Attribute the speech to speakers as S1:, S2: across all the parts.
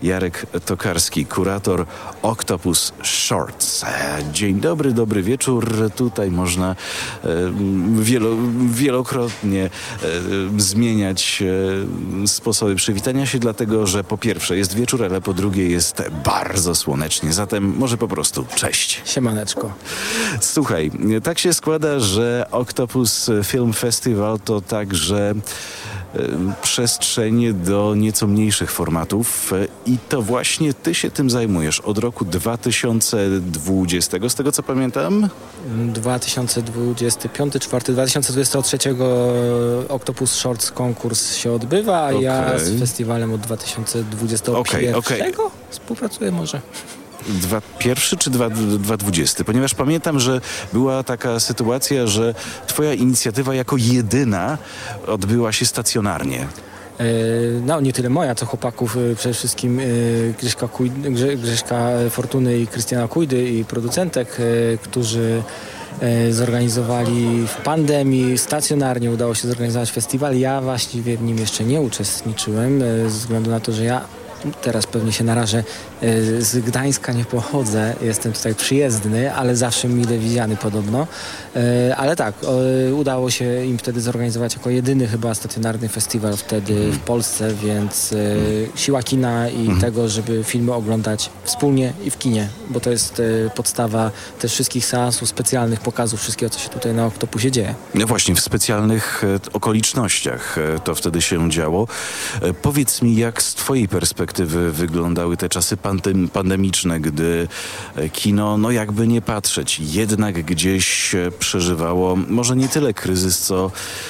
S1: Jarek Tokarski, kurator Octopus Shorts. Dzień dobry, dobry wieczór. Tutaj można wielokrotnie zmieniać sposoby przywitania się, dlatego że po pierwsze jest wieczór, ale po drugie jest bardzo słonecznie. Zatem może po prostu cześć.
S2: Siemaneczko.
S1: Słuchaj, tak się składa, że Octopus Film Festival to także przestrzeń do nieco mniejszych formatów i to właśnie ty się tym zajmujesz od roku 2020, z tego co pamiętam?
S2: 2025, 2023 Octopus Shorts konkurs się odbywa, a ja z festiwalem od 2021 współpracuję może.
S1: Pierwszy czy 2020? Ponieważ pamiętam, że była taka sytuacja, że twoja inicjatywa jako jedyna odbyła się stacjonarnie.
S2: No nie tyle moja, co chłopaków, przede wszystkim Grześka Fortuny i Krystiana Kujdy i producentek, którzy zorganizowali w pandemii, stacjonarnie udało się zorganizować festiwal. Ja właściwie w nim jeszcze nie uczestniczyłem, ze względu na to, że ja teraz pewnie się narażę, z Gdańska nie pochodzę, jestem tutaj przyjezdny, ale zawsze mile widziany podobno. Ale tak, udało się im wtedy zorganizować jako jedyny chyba stacjonarny festiwal wtedy w Polsce, więc siła kina i tego, żeby filmy oglądać wspólnie i w kinie, bo to jest podstawa też wszystkich seansów, specjalnych pokazów, wszystkiego, co się tutaj na Octopusie dzieje.
S1: No właśnie, w specjalnych okolicznościach to wtedy się działo. Powiedz mi, jak z twojej perspektywy wyglądały te czasy pandemiczne, gdy kino, no jakby nie patrzeć, jednak gdzieś przeżywało może nie tyle kryzys, co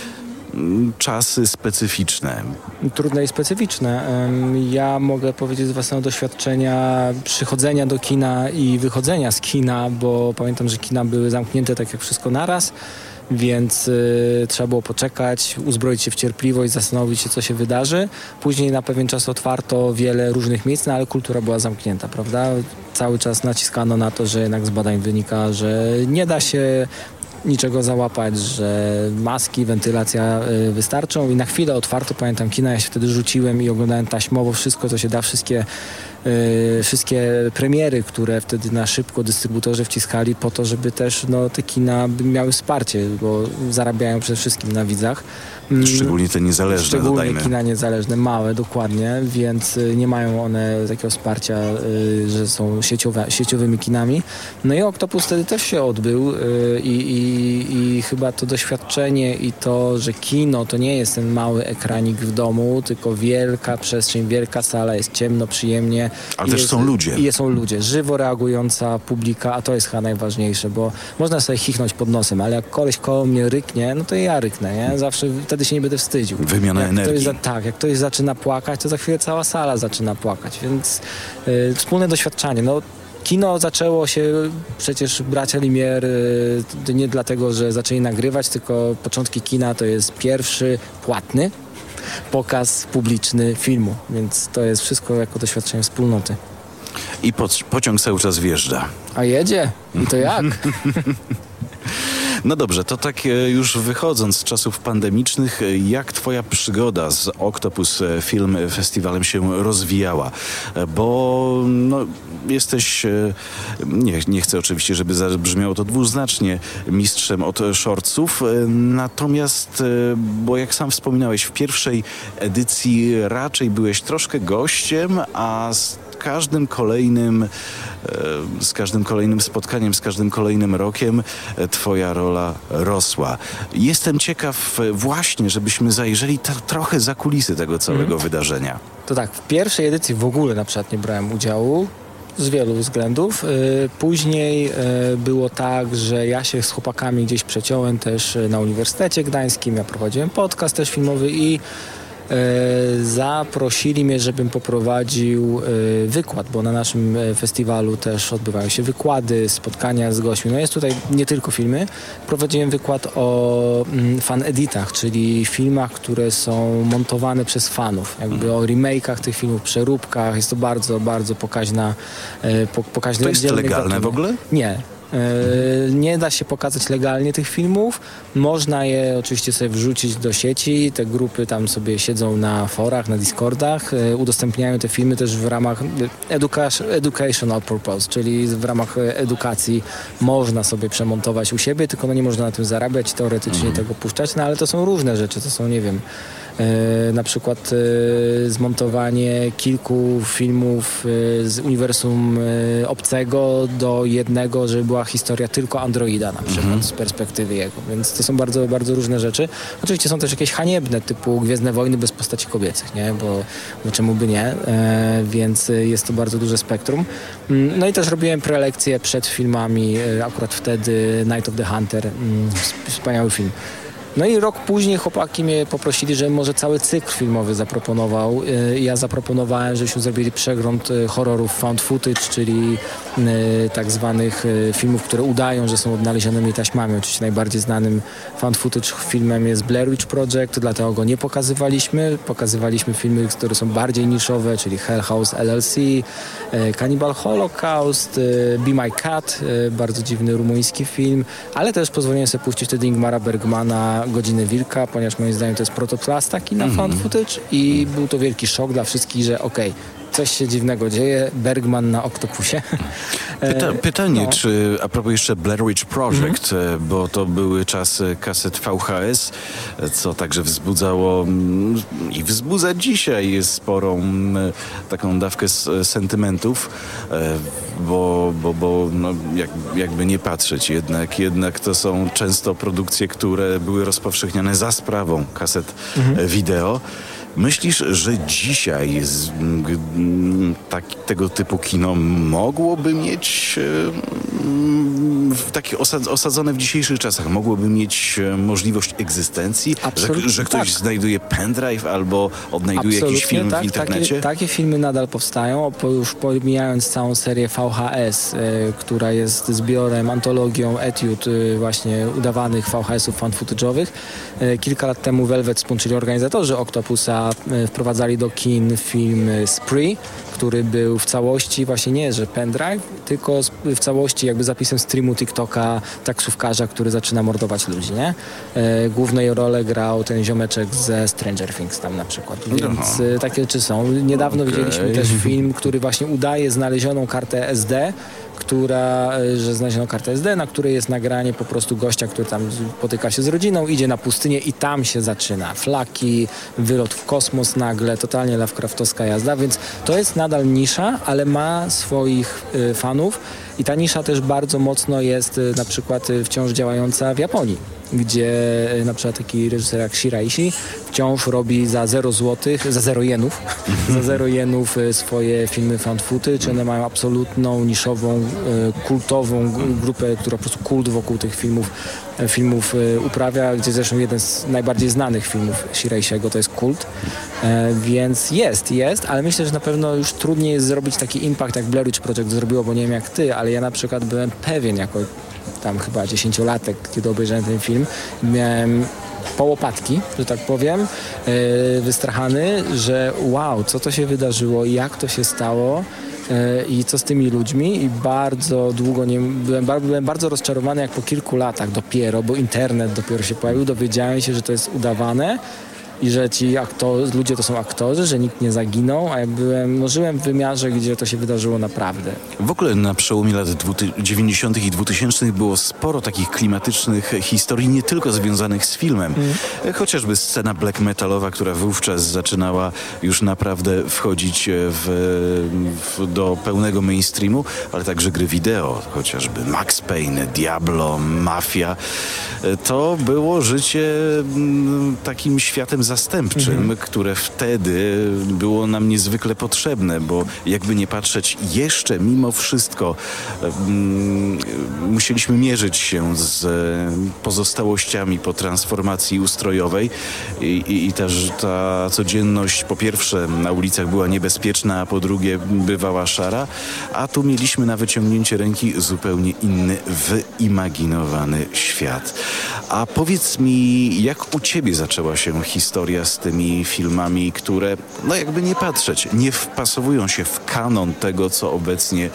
S1: czasy specyficzne.
S2: Trudne i specyficzne. Ja mogę powiedzieć z własnego doświadczenia przychodzenia do kina i wychodzenia z kina, bo pamiętam, że kina były zamknięte tak jak wszystko naraz, więc trzeba było poczekać, uzbroić się w cierpliwość, zastanowić się, co się wydarzy. Później na pewien czas otwarto wiele różnych miejsc, no ale kultura była zamknięta, prawda? Cały czas naciskano na to, że jednak z badań wynika, że nie da się niczego załapać, że maski, wentylacja wystarczą i na chwilę otwarto, pamiętam kina, ja się wtedy rzuciłem i oglądałem taśmowo wszystko, co się da, wszystkie premiery, które wtedy na szybko dystrybutorzy wciskali po to, żeby też te kina miały wsparcie, bo zarabiają przede wszystkim na widzach.
S1: Szczególnie te niezależne,
S2: Szczególnie
S1: dodajmy.
S2: Kina niezależne, małe, dokładnie, więc nie mają one takiego wsparcia, że są sieciowymi kinami. No i Octopus wtedy też się odbył i chyba to doświadczenie i to, że kino to nie jest ten mały ekranik w domu, tylko wielka przestrzeń, wielka sala, jest ciemno, przyjemnie.
S1: Ale też są ludzie.
S2: I są ludzie, żywo reagująca publika, a to jest chyba najważniejsze, bo można sobie chichnąć pod nosem, ale jak koleś koło mnie ryknie, no to ja ryknę, nie? Zawsze wtedy się nie będę wstydził.
S1: Wymiana energii.
S2: Jak ktoś zaczyna płakać, to za chwilę cała sala zaczyna płakać, więc wspólne doświadczenie. Kino zaczęło się, przecież bracia Lumière nie dlatego, że zaczęli nagrywać, tylko początki kina to jest pierwszy płatny pokaz publiczny filmu, więc to jest wszystko jako doświadczenie wspólnoty.
S1: I pociąg cały czas wjeżdża.
S2: A jedzie? I to jak?
S1: No dobrze, to tak już wychodząc z czasów pandemicznych, jak twoja przygoda z Octopus Film Festiwalem się rozwijała? Bo jesteś, nie chcę oczywiście, żeby zabrzmiało to dwuznacznie, mistrzem od shortsów, natomiast, bo jak sam wspominałeś, w pierwszej edycji raczej byłeś troszkę gościem, a z każdym kolejnym spotkaniem, z każdym kolejnym rokiem twoja rola rosła. Jestem ciekaw właśnie, żebyśmy zajrzeli trochę za kulisy tego całego wydarzenia.
S2: To tak, w pierwszej edycji w ogóle na przykład nie brałem udziału z wielu względów. Później było tak, że ja się z chłopakami gdzieś przeciąłem też na Uniwersytecie Gdańskim, ja prowadziłem podcast też filmowy i zaprosili mnie, żebym poprowadził wykład, bo na naszym festiwalu też odbywają się wykłady, spotkania z gośćmi. No jest tutaj nie tylko filmy. Prowadziłem wykład o fan-editach, czyli filmach, które są montowane przez fanów. Jakby o remake'ach tych filmów, przeróbkach. Jest to bardzo, bardzo pokaźne.
S1: To jest legalne w ogóle?
S2: Nie. Nie da się pokazać legalnie tych filmów. Można je oczywiście sobie wrzucić do sieci. Te grupy tam sobie siedzą na forach, na Discordach. Udostępniają te filmy też w ramach educational purpose, czyli w ramach edukacji można sobie przemontować u siebie, tylko nie można na tym zarabiać, teoretycznie tego puszczać, ale to są różne rzeczy. To są, nie wiem, na przykład zmontowanie kilku filmów z uniwersum obcego do jednego, żeby była historia tylko androida na przykład z perspektywy jego, więc to są bardzo, bardzo różne rzeczy. Oczywiście są też jakieś haniebne typu Gwiezdne Wojny bez postaci kobiecych, nie? Bo czemu by nie? Więc jest to bardzo duże spektrum. No i też robiłem prelekcje przed filmami, akurat wtedy Night of the Hunter, wspaniały film. No i rok później chłopaki mnie poprosili, żebym może cały cykl filmowy zaproponował. Ja zaproponowałem, żebyśmy zrobili przegląd horrorów found footage, czyli tak zwanych filmów, które udają, że są odnalezionymi taśmami. Oczywiście najbardziej znanym found footage filmem jest Blair Witch Project, dlatego go nie pokazywaliśmy. Pokazywaliśmy filmy, które są bardziej niszowe, czyli Hell House LLC, Cannibal Holocaust, Be My Cat, bardzo dziwny rumuński film, ale też pozwoliłem sobie puścić wtedy Ingmara Bergmana Godziny Wilka, ponieważ moim zdaniem to jest protoplast taki na found footage i był to wielki szok dla wszystkich, że coś się dziwnego dzieje, Bergman na Oktopusie.
S1: Pytanie, czy a propos jeszcze Blair Witch Project, bo to były czasy kaset VHS, co także wzbudzało i wzbudza dzisiaj sporą taką dawkę sentymentów, bo no, jakby nie patrzeć, jednak to są często produkcje, które były rozpowszechniane za sprawą kaset wideo. Myślisz, że dzisiaj tego typu kino mogłoby mieć takie osadzone w dzisiejszych czasach, mogłoby mieć możliwość egzystencji? Że ktoś znajduje pendrive albo odnajduje jakiś film w internecie?
S2: Takie filmy nadal powstają, już pomijając całą serię VHS, która jest zbiorem, antologią etiud właśnie udawanych VHS-ów found footage'owych. Kilka lat temu Velvet Spoon, czyli organizatorzy Octopusa, wprowadzali do kin film Spree, który był w całości właśnie nie, że pendrive, tylko w całości jakby zapisem streamu TikToka taksówkarza, który zaczyna mordować ludzi, nie? Głównej rolę grał ten ziomeczek ze Stranger Things tam na przykład, więc takie rzeczy są. Niedawno widzieliśmy też film, który właśnie udaje znalezioną kartę SD, że znaleziono kartę SD, na której jest nagranie po prostu gościa, który tam spotyka się z rodziną, idzie na pustynię i tam się zaczyna. Flaki, wylot w kosmos nagle, totalnie Lovecraftowska jazda, więc to jest nadal nisza, ale ma swoich fanów i ta nisza też bardzo mocno jest na przykład wciąż działająca w Japonii, gdzie na przykład taki reżyser jak Shiraishi wciąż robi za 0 złotych, za 0 jenów, za 0 jenów swoje filmy found footage. One mają absolutną, niszową, kultową grupę, która po prostu kult wokół tych filmów uprawia, gdzie zresztą jeden z najbardziej znanych filmów Shiraishiego to jest Kult. Więc jest, ale myślę, że na pewno już trudniej jest zrobić taki impact, jak Blair Witch Project zrobiło, bo nie wiem jak ty, ale ja na przykład byłem pewien jako tam chyba 10-latek, kiedy obejrzałem ten film, miałem po łopatki, że tak powiem, wystrachany, że wow, co to się wydarzyło, jak to się stało i co z tymi ludźmi i bardzo długo byłem bardzo rozczarowany, jak po kilku latach dopiero, bo internet dopiero się pojawił, dowiedziałem się, że to jest udawane i że ci ludzie to są aktorzy, że nikt nie zaginął, a ja żyłem w wymiarze, gdzie to się wydarzyło naprawdę.
S1: W ogóle na przełomie lat 90. i 2000 było sporo takich klimatycznych historii, nie tylko związanych z filmem. Chociażby scena black metalowa, która wówczas zaczynała już naprawdę wchodzić do pełnego mainstreamu, ale także gry wideo, chociażby Max Payne, Diablo, Mafia. To było życie takim światem zastępczym, które wtedy było nam niezwykle potrzebne, bo jakby nie patrzeć, jeszcze mimo wszystko musieliśmy mierzyć się z pozostałościami po transformacji ustrojowej i ta codzienność po pierwsze na ulicach była niebezpieczna, a po drugie bywała szara, a tu mieliśmy na wyciągnięcie ręki zupełnie inny, wyimaginowany świat. A powiedz mi, jak u ciebie zaczęła się historia historia z tymi filmami, które, no jakby nie patrzeć, nie wpasowują się w kanon tego, co obecnie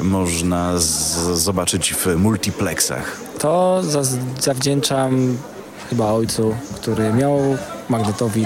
S1: można zobaczyć w multiplexach?
S2: To zawdzięczam chyba ojcu, który miał magnetowid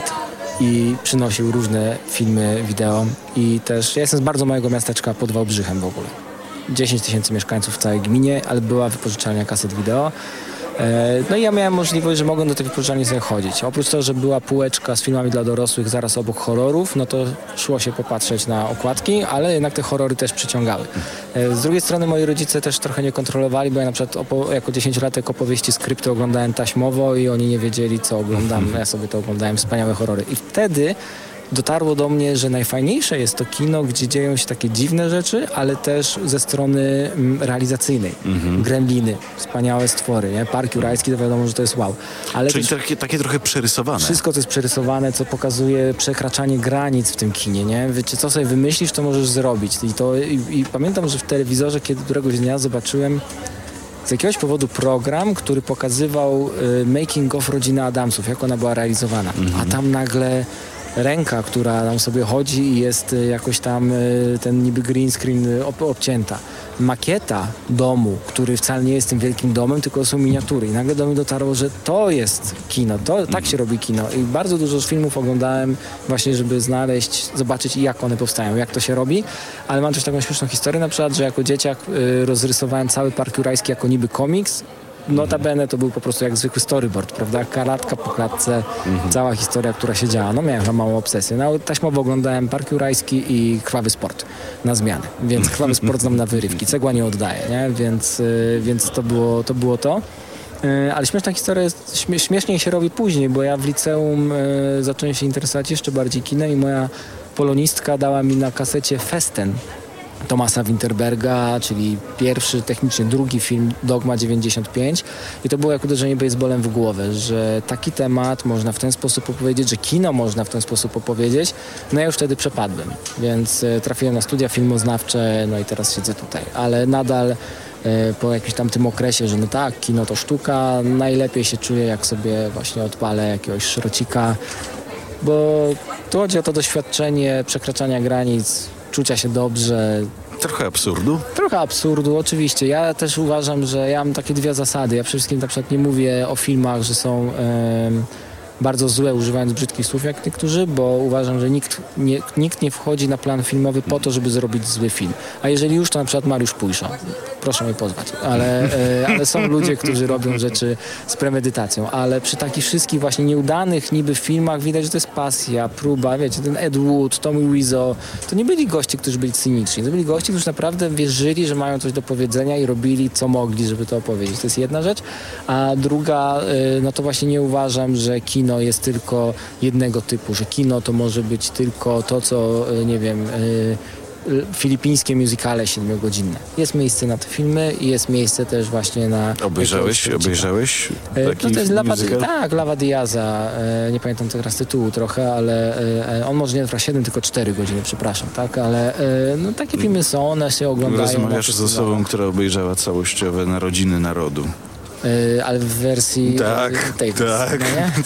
S2: i przynosił różne filmy wideo. I też ja jestem z bardzo małego miasteczka pod Wałbrzychem w ogóle. 10 tysięcy mieszkańców w całej gminie, ale była wypożyczalnia kaset wideo. No i ja miałem możliwość, że mogłem do tej wypożyczalni sobie chodzić. Oprócz tego, że była półeczka z filmami dla dorosłych zaraz obok horrorów, no to szło się popatrzeć na okładki, ale jednak te horrory też przyciągały. Z drugiej strony moi rodzice też trochę nie kontrolowali, bo ja na przykład jako 10-latek opowieści skrypty oglądałem taśmowo i oni nie wiedzieli, co oglądam. Ja sobie to oglądałem, wspaniałe horrory. I wtedy dotarło do mnie, że najfajniejsze jest to kino, gdzie dzieją się takie dziwne rzeczy, ale też ze strony realizacyjnej. Gremliny, wspaniałe stwory, nie? Park Jurajski, to wiadomo, że to jest wow. Ale
S1: czyli takie trochę przerysowane.
S2: Wszystko, co jest przerysowane, co pokazuje przekraczanie granic w tym kinie, nie? Wiecie, co sobie wymyślisz, to możesz zrobić. I pamiętam, że w telewizorze, kiedy któregoś dnia zobaczyłem z jakiegoś powodu program, który pokazywał making of rodziny Adamsów, jak ona była realizowana. A tam nagle ręka, która tam sobie chodzi i jest jakoś tam ten niby green screen obcięta. Makieta domu, który wcale nie jest tym wielkim domem, tylko są miniatury. I nagle do mnie dotarło, że to jest kino, tak się robi kino. I bardzo dużo filmów oglądałem właśnie, żeby zobaczyć jak one powstają, jak to się robi. Ale mam też taką śmieszną historię na przykład, że jako dzieciak rozrysowałem cały Park Jurajski jako niby komiks. Notabene to był po prostu jak zwykły storyboard, prawda? Klatka po klatce, cała historia, która się działa. No miałem tam małą obsesję. No, taśmowo oglądałem Park Jurajski i Krwawy Sport na zmianę. Więc Krwawy Sport znam na wyrywki. Cegła nie oddaje, nie? Więc to było to. Ale śmieszna historia jest, śmieszniej się robi później, bo ja w liceum zacząłem się interesować jeszcze bardziej kinem i moja polonistka dała mi na kasecie Festen Thomasa Winterberga, czyli pierwszy, technicznie drugi film Dogma 95 i to było jak uderzenie baseballem w głowę, że taki temat można w ten sposób opowiedzieć, że kino można w ten sposób opowiedzieć. No ja już wtedy przepadłem, więc trafiłem na studia filmoznawcze, no i teraz siedzę tutaj, ale nadal po jakimś tam tym okresie, że no tak, kino to sztuka, najlepiej się czuję, jak sobie właśnie odpalę jakiegoś szrocika, bo tu chodzi o to doświadczenie przekraczania granic, czucia się dobrze.
S1: Trochę absurdu?
S2: Trochę absurdu, oczywiście. Ja też uważam, że ja mam takie dwie zasady. Ja przede wszystkim na przykład nie mówię o filmach, że są bardzo złe, używając brzydkich słów jak niektórzy, bo uważam, że nikt nie wchodzi na plan filmowy po to, żeby zrobić zły film. A jeżeli już, to na przykład Mariusz Pujsza. Proszę mnie pozwać. Ale są ludzie, którzy robią rzeczy z premedytacją. Ale przy takich wszystkich właśnie nieudanych niby filmach widać, że to jest pasja, próba. Wiecie, ten Ed Wood, Tommy Wiseau, to nie byli goście, którzy byli cyniczni. To byli goście, którzy naprawdę wierzyli, że mają coś do powiedzenia i robili, co mogli, żeby to opowiedzieć. To jest jedna rzecz. A druga, no to właśnie nie uważam, że kino jest tylko jednego typu, że kino to może być tylko to, co, nie wiem, filipińskie musicale 7-godzinne. Jest miejsce na te filmy i jest miejsce też właśnie na...
S1: Obejrzałeś taki
S2: to jest
S1: musical?
S2: Tak, Lava Diaza. Nie pamiętam teraz tytułu trochę, ale on może nie trwa 7, tylko 4 godziny, przepraszam, tak? Ale no, takie filmy są, one się oglądają.
S1: Rozmawiasz z osobą, która obejrzała całościowe Narodziny Narodu.
S2: Ale w wersji tej
S1: tak.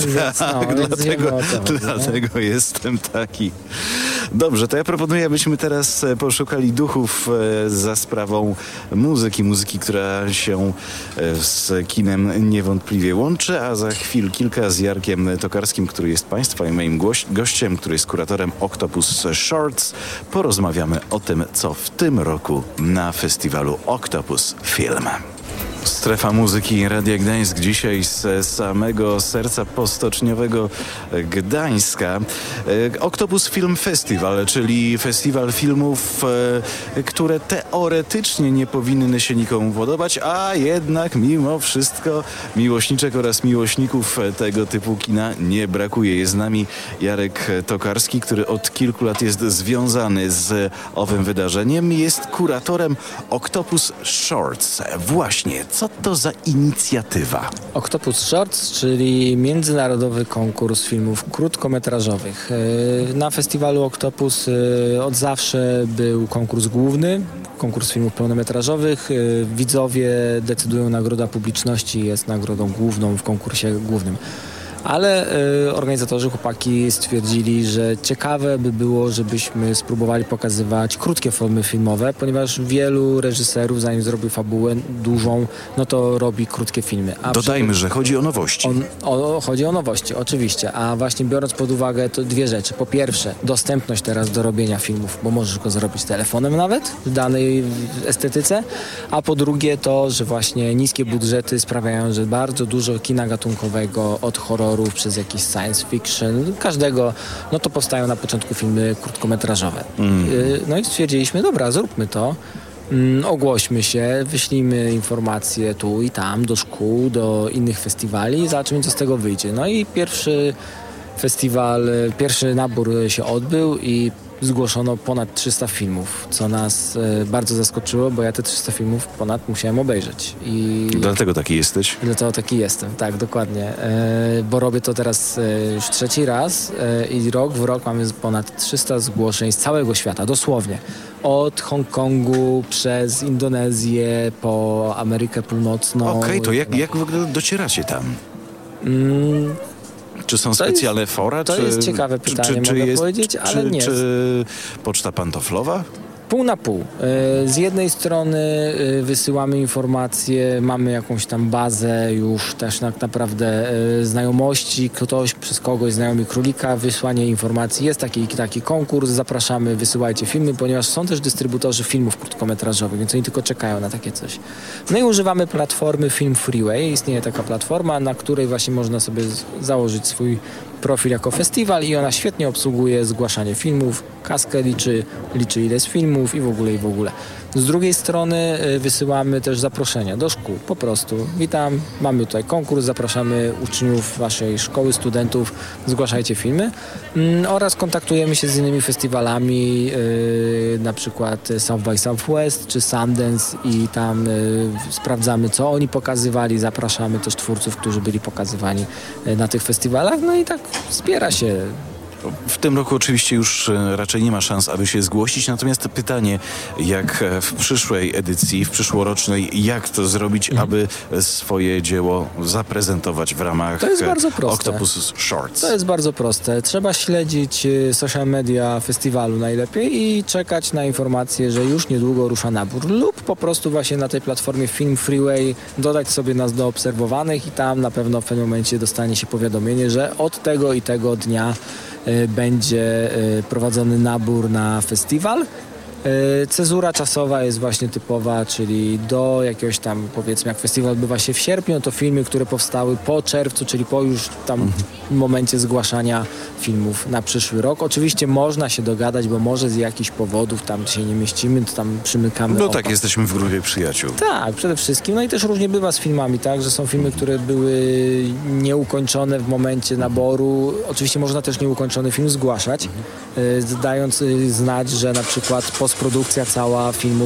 S1: Dlatego jestem taki. Dobrze, to ja proponuję, abyśmy teraz poszukali duchów za sprawą muzyki, która się z kinem niewątpliwie łączy, a za chwil kilka z Jarkiem Tokarskim, który jest Państwa i moim gościem, który jest kuratorem Octopus Shorts. Porozmawiamy o tym, co w tym roku na festiwalu Octopus Film. Strefa muzyki Radia Gdańsk dzisiaj z samego serca postoczniowego Gdańska. Octopus Film Festival, czyli festiwal filmów, które teoretycznie nie powinny się nikomu podobać, a jednak mimo wszystko miłośniczek oraz miłośników tego typu kina nie brakuje. Jest z nami Jarek Tokarski, który od kilku lat jest związany z owym wydarzeniem. Jest kuratorem Octopus Shorts. Właśnie, co to za inicjatywa?
S2: Octopus Shorts, czyli międzynarodowy konkurs filmów krótkometrażowych. Na festiwalu Octopus od zawsze był konkurs główny, konkurs filmów pełnometrażowych. Widzowie decydują, nagroda publiczności jest nagrodą główną w konkursie głównym. Ale organizatorzy, chłopaki stwierdzili, że ciekawe by było, żebyśmy spróbowali pokazywać krótkie formy filmowe, ponieważ wielu reżyserów, zanim zrobi fabułę dużą, no to robi krótkie filmy.
S1: Dodajmy, że chodzi o nowości.
S2: Chodzi o nowości, oczywiście, a właśnie biorąc pod uwagę to dwie rzeczy. Po pierwsze, dostępność teraz do robienia filmów, bo możesz go zrobić telefonem nawet w danej estetyce, a po drugie to, że właśnie niskie budżety sprawiają, że bardzo dużo kina gatunkowego, od horrorów przez jakiś science fiction, każdego, no to powstają na początku filmy krótkometrażowe. No i stwierdziliśmy, dobra, zróbmy to. Ogłośmy się, wyślijmy informacje tu i tam, do szkół, do innych festiwali i zobaczymy, co z tego wyjdzie. No i pierwszy nabór się odbył i zgłoszono ponad 300 filmów, co nas bardzo zaskoczyło, bo ja te 300 filmów ponad musiałem obejrzeć.
S1: Dlatego taki jesteś?
S2: Dlatego taki jestem, tak, dokładnie. Bo robię to teraz już trzeci raz i rok w rok mamy ponad 300 zgłoszeń z całego świata, dosłownie. Od Hongkongu przez Indonezję po Amerykę Północną.
S1: Okej, to jak w ogóle docieracie tam? Czy są specjalne fora?
S2: To jest ciekawe pytanie, mogę powiedzieć, ale nie.
S1: Czy poczta pantoflowa?
S2: Pół na pół. Z jednej strony wysyłamy informacje, mamy jakąś tam bazę już też tak naprawdę znajomości, ktoś przez kogoś znajomy królika, wysłanie informacji. Jest taki konkurs, zapraszamy, wysyłajcie filmy, ponieważ są też dystrybutorzy filmów krótkometrażowych, więc oni tylko czekają na takie coś. No i używamy platformy Film Freeway. Istnieje taka platforma, na której właśnie można sobie założyć swój profil jako festiwal i ona świetnie obsługuje zgłaszanie filmów, kaskę liczy ile jest filmów i w ogóle. Z drugiej strony wysyłamy też zaproszenia do szkół. Po prostu witam, mamy tutaj konkurs, zapraszamy uczniów waszej szkoły, studentów, zgłaszajcie filmy oraz kontaktujemy się z innymi festiwalami, na przykład South by Southwest czy Sundance i tam sprawdzamy, co oni pokazywali, zapraszamy też twórców, którzy byli pokazywani na tych festiwalach, no i tak wspiera się.
S1: W tym roku oczywiście już raczej nie ma szans, aby się zgłosić, natomiast pytanie, jak w przyszłej edycji, w przyszłorocznej, jak to zrobić, aby swoje dzieło zaprezentować w ramach Octopus Shorts?
S2: To jest bardzo proste. Trzeba śledzić social media festiwalu najlepiej i czekać na informacje, że już niedługo rusza nabór lub po prostu właśnie na tej platformie Film Freeway dodać sobie nas do obserwowanych i tam na pewno w pewnym momencie dostanie się powiadomienie, że od tego i tego dnia będzie prowadzony nabór na festiwal. Cezura czasowa jest właśnie typowa, czyli do jakiegoś tam, powiedzmy, jak festiwal odbywa się w sierpniu, to filmy, które powstały po czerwcu, czyli po już tam momencie zgłaszania filmów na przyszły rok. Oczywiście można się dogadać, bo może z jakichś powodów tam się nie mieścimy, to tam przymykamy
S1: No
S2: oka.
S1: tak, jesteśmy w grupie przyjaciół.
S2: Tak, przede wszystkim. No i też różnie bywa z filmami, tak, że są filmy, które były nieukończone w momencie naboru. Oczywiście można też nieukończony film zgłaszać, dając znać, że na przykład postprodukcja cała filmu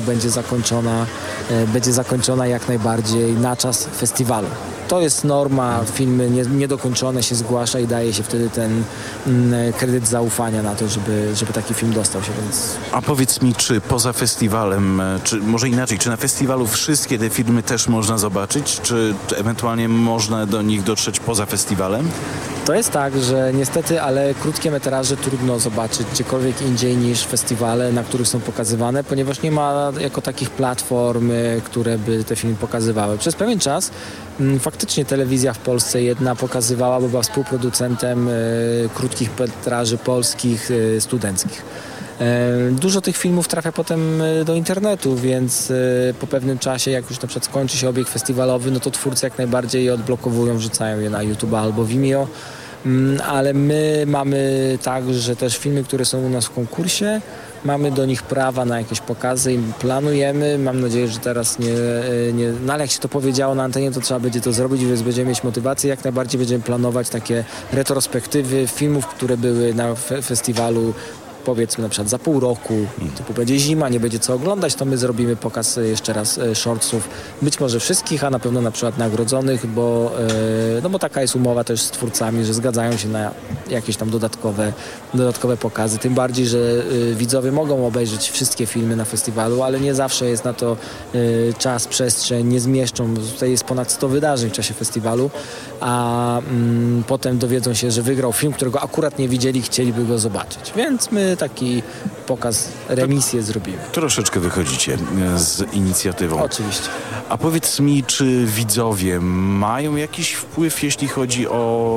S2: będzie zakończona jak najbardziej na czas festiwalu. To jest norma, filmy niedokończone się zgłasza i daje się wtedy ten kredyt zaufania na to, żeby taki film dostał się. Więc...
S1: A powiedz mi, czy poza festiwalem, czy może inaczej, czy na festiwalu wszystkie te filmy też można zobaczyć, czy ewentualnie można do nich dotrzeć poza festiwalem?
S2: To jest tak, że niestety, ale krótkie metraże trudno zobaczyć gdziekolwiek indziej niż festiwale, na których są pokazywane, ponieważ nie ma jako takich platform, które by te filmy pokazywały. Przez pewien czas faktycznie telewizja w Polsce jedna pokazywała, bo była współproducentem krótkich metraży polskich, studenckich. Dużo tych filmów trafia potem do internetu, więc po pewnym czasie, jak już na przykład skończy się obieg festiwalowy, no to twórcy jak najbardziej je odblokowują, wrzucają je na YouTube albo Vimeo, ale my mamy tak, że też filmy, które są u nas w konkursie, mamy do nich prawa na jakieś pokazy i planujemy. Mam nadzieję, że teraz no ale jak się to powiedziało na antenie, to trzeba będzie to zrobić, więc będziemy mieć motywację. Jak najbardziej będziemy planować takie retrospektywy filmów, które były na festiwalu powiedzmy na przykład za pół roku, typu będzie zima, nie będzie co oglądać, to my zrobimy pokaz jeszcze raz shortsów, być może wszystkich, a na pewno na przykład nagrodzonych, bo taka jest umowa też z twórcami, że zgadzają się na jakieś tam dodatkowe pokazy, tym bardziej, że widzowie mogą obejrzeć wszystkie filmy na festiwalu, ale nie zawsze jest na to czas, przestrzeń, nie zmieszczą. Tutaj jest ponad 100 wydarzeń w czasie festiwalu, a potem dowiedzą się, że wygrał film, którego akurat nie widzieli, chcieliby go zobaczyć. Więc my taki pokaz, remisję zrobimy.
S1: Troszeczkę wychodzicie z inicjatywą.
S2: Oczywiście.
S1: A powiedz mi, czy widzowie mają jakiś wpływ, jeśli chodzi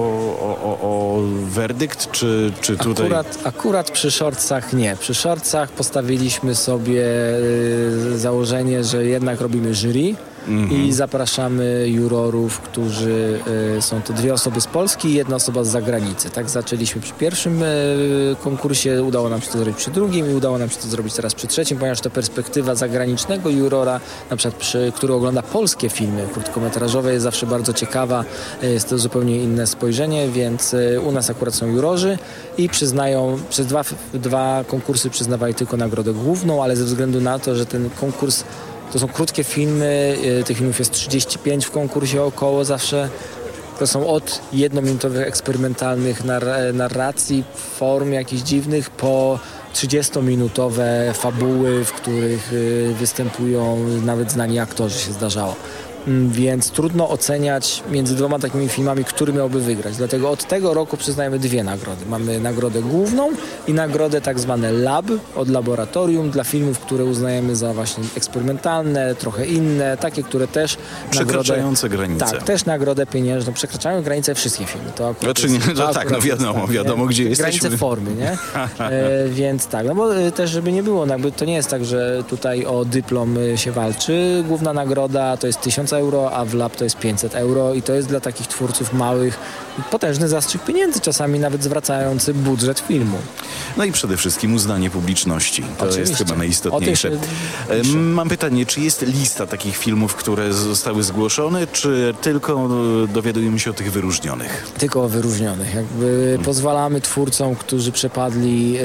S1: o werdykt, czy tutaj...
S2: Akurat przy shortsach nie. Przy shortsach postawiliśmy sobie założenie, że jednak robimy jury i zapraszamy jurorów, którzy są to 2 osoby z Polski i 1 osoba z zagranicy. Tak zaczęliśmy przy pierwszym konkursie, udało nam się to zrobić przy drugim i udało nam się to zrobić teraz przy trzecim, ponieważ ta perspektywa zagranicznego jurora, na przykład który ogląda polskie filmy krótkometrażowe, jest zawsze bardzo ciekawa. Jest to zupełnie inne spojrzenie, więc u nas akurat są jurorzy i przyznają, przez dwa konkursy przyznawali tylko nagrodę główną, ale ze względu na to, że ten konkurs to są krótkie filmy, tych filmów jest 35 w konkursie około zawsze. To są od 1-minutowych eksperymentalnych narracji, form jakichś dziwnych, po 30-minutowe fabuły, w których występują nawet znani aktorzy, się zdarzało. Więc trudno oceniać między 2 takimi filmami, który miałby wygrać. Dlatego od tego roku przyznajemy 2 nagrody. Mamy nagrodę główną i nagrodę tak zwane lab, od laboratorium, dla filmów, które uznajemy za właśnie eksperymentalne, trochę inne, takie, które też...
S1: Przekraczające granice.
S2: Tak, też nagrodę pieniężną. Przekraczają granice wszystkie filmy. To akurat
S1: wiadomo, gdzie jesteśmy.
S2: Granice formy, nie? Więc tak, no bo też, żeby nie było, jakby to nie jest tak, że tutaj o dyplom się walczy. Główna nagroda to jest 1000 euro, a w lab to jest 500 euro i to jest dla takich twórców małych potężny zastrzyk pieniędzy, czasami nawet zwracający budżet filmu.
S1: No i przede wszystkim uznanie publiczności. To
S2: Oczywiście.
S1: jest chyba najistotniejsze. Mam pytanie, czy jest lista takich filmów, które zostały zgłoszone, czy tylko dowiadujemy się o tych wyróżnionych?
S2: Tylko o wyróżnionych. Jakby pozwalamy twórcom, którzy przepadli,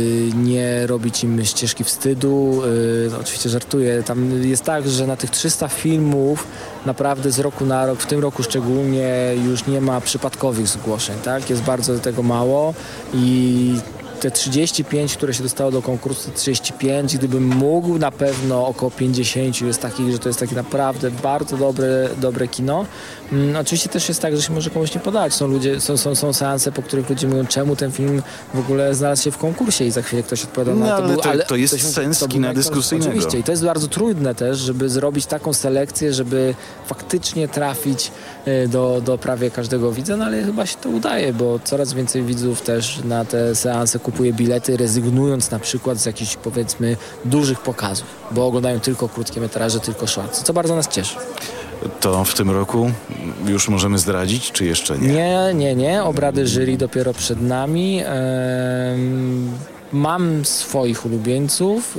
S2: nie robić im ścieżki wstydu. Oczywiście żartuję. Tam jest tak, że na tych 300 filmów naprawdę z roku na rok, w tym roku szczególnie, już nie ma przypadkowych zgłoszeń, tak? Jest bardzo tego mało i te 35, które się dostało do konkursu, 35, gdybym mógł, na pewno około 50 jest takich, że to jest takie naprawdę bardzo dobre kino. Oczywiście też jest tak, że się może komuś nie podać. Są seanse, po których ludzie mówią, czemu ten film w ogóle znalazł się w konkursie i za chwilę ktoś odpowiada na to.
S1: To jest sens kina dyskusyjnego.
S2: Oczywiście i to jest bardzo trudne też, żeby zrobić taką selekcję, żeby faktycznie trafić do prawie każdego widza, no ale chyba się to udaje, bo coraz więcej widzów też na te seanse kupuje bilety, rezygnując na przykład z jakichś, powiedzmy, dużych pokazów, bo oglądają tylko krótkie metraże, tylko shorts, co bardzo nas cieszy.
S1: To w tym roku już możemy zdradzić, czy jeszcze nie?
S2: Nie. Obrady jury dopiero przed nami. Mam swoich ulubieńców.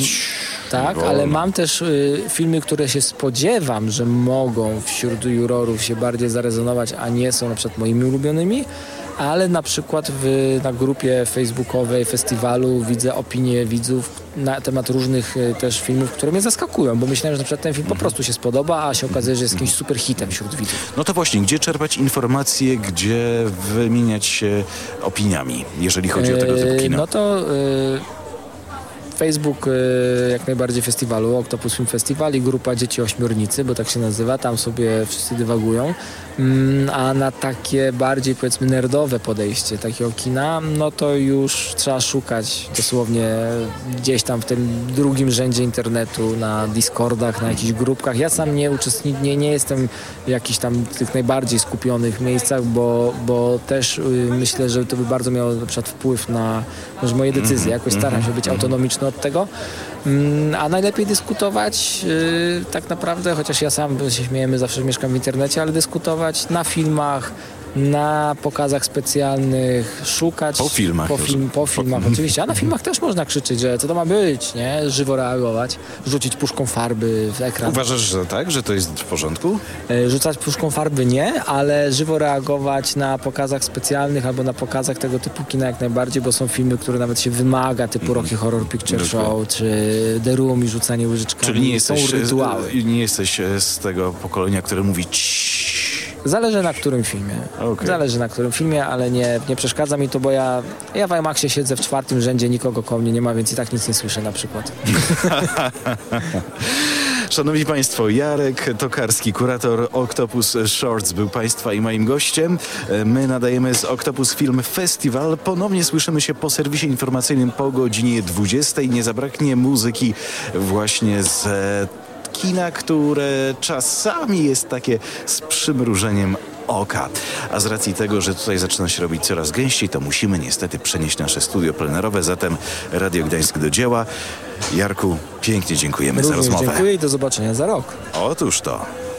S2: Tak, ale mam też filmy, które się spodziewam, że mogą wśród jurorów się bardziej zarezonować, a nie są na przykład moimi ulubionymi. Ale na przykład na grupie facebookowej festiwalu widzę opinie widzów na temat różnych też filmów, które mnie zaskakują, bo myślałem, że na przykład ten film po prostu się spodoba, a się okazuje, że jest jakimś super hitem wśród widzów.
S1: No to właśnie, gdzie czerpać informacje, gdzie wymieniać się opiniami, jeżeli chodzi o tego typu kino?
S2: No to Facebook jak najbardziej festiwalu, Octopus Film Festival i grupa Dzieci Ośmiornicy, bo tak się nazywa, tam sobie wszyscy dywagują. A na takie bardziej, powiedzmy, nerdowe podejście takiego kina, no to już trzeba szukać dosłownie gdzieś tam w tym drugim rzędzie internetu, na Discordach, na jakichś grupkach. Ja sam nie uczestniczę, nie jestem w jakichś tam tych najbardziej skupionych miejscach, bo też myślę, że to by bardzo miało na przykład wpływ na moje decyzje. Jakoś staram się być autonomiczny od tego. A najlepiej dyskutować tak naprawdę, chociaż ja sam się śmiejemy, zawsze mieszkam w internecie, ale dyskutować na filmach, na pokazach specjalnych szukać.
S1: Po filmach już.
S2: Po filmach oczywiście, a na filmach też można krzyczeć, że co to ma być, nie? Żywo reagować, rzucić puszką farby w ekran.
S1: Uważasz, że tak, że to jest w porządku?
S2: Rzucać puszką farby nie, ale żywo reagować na pokazach specjalnych albo na pokazach tego typu kina jak najbardziej, bo są filmy, które nawet się wymaga, typu Rocky Horror Picture Show, czy The Room i rzucanie łyżeczkami.
S1: Czyli nie
S2: są
S1: jesteś,
S2: rytuały.
S1: nie jesteś z tego pokolenia, które mówi ciii.
S2: Zależy na którym filmie.
S1: Okay.
S2: Zależy na którym filmie, ale nie przeszkadza mi to, bo ja w IMAXie siedzę w 4. rzędzie, nikogo koło mnie nie ma, więc i tak nic nie słyszę na przykład.
S1: Szanowni Państwo, Jarek Tokarski, kurator Octopus Shorts, był Państwa i moim gościem. My nadajemy z Octopus Film Festival. Ponownie słyszymy się po serwisie informacyjnym po godzinie 20. Nie zabraknie muzyki właśnie z kina, które czasami jest takie z przymrużeniem oka. A z racji tego, że tutaj zaczyna się robić coraz gęściej, to musimy niestety przenieść nasze studio plenerowe. Zatem Radio Gdańsk do dzieła. Jarku, pięknie dziękujemy za rozmowę.
S2: Dziękuję i do zobaczenia za rok.
S1: Otóż to.